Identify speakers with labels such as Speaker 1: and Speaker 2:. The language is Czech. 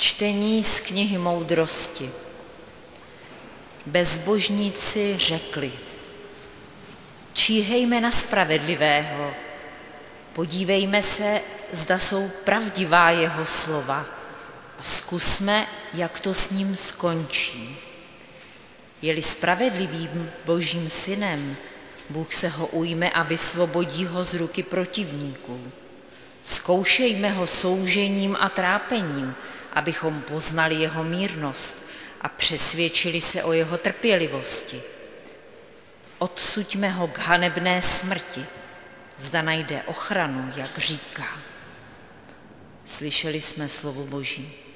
Speaker 1: Čtení z knihy Moudrosti. Bezbožníci řekli: číhejme na spravedlivého, podívejme se, zda jsou pravdivá jeho slova a zkusme, jak to s ním skončí. Je-li spravedlivým Božím synem, Bůh se ho ujme a vysvobodí ho z ruky protivníků. Zkoušejme ho soužením a trápením, abychom poznali jeho mírnost a přesvědčili se o jeho trpělivosti. Odsuďme ho k hanebné smrti, zda najde ochranu, jak říká. Slyšeli jsme slovo Boží.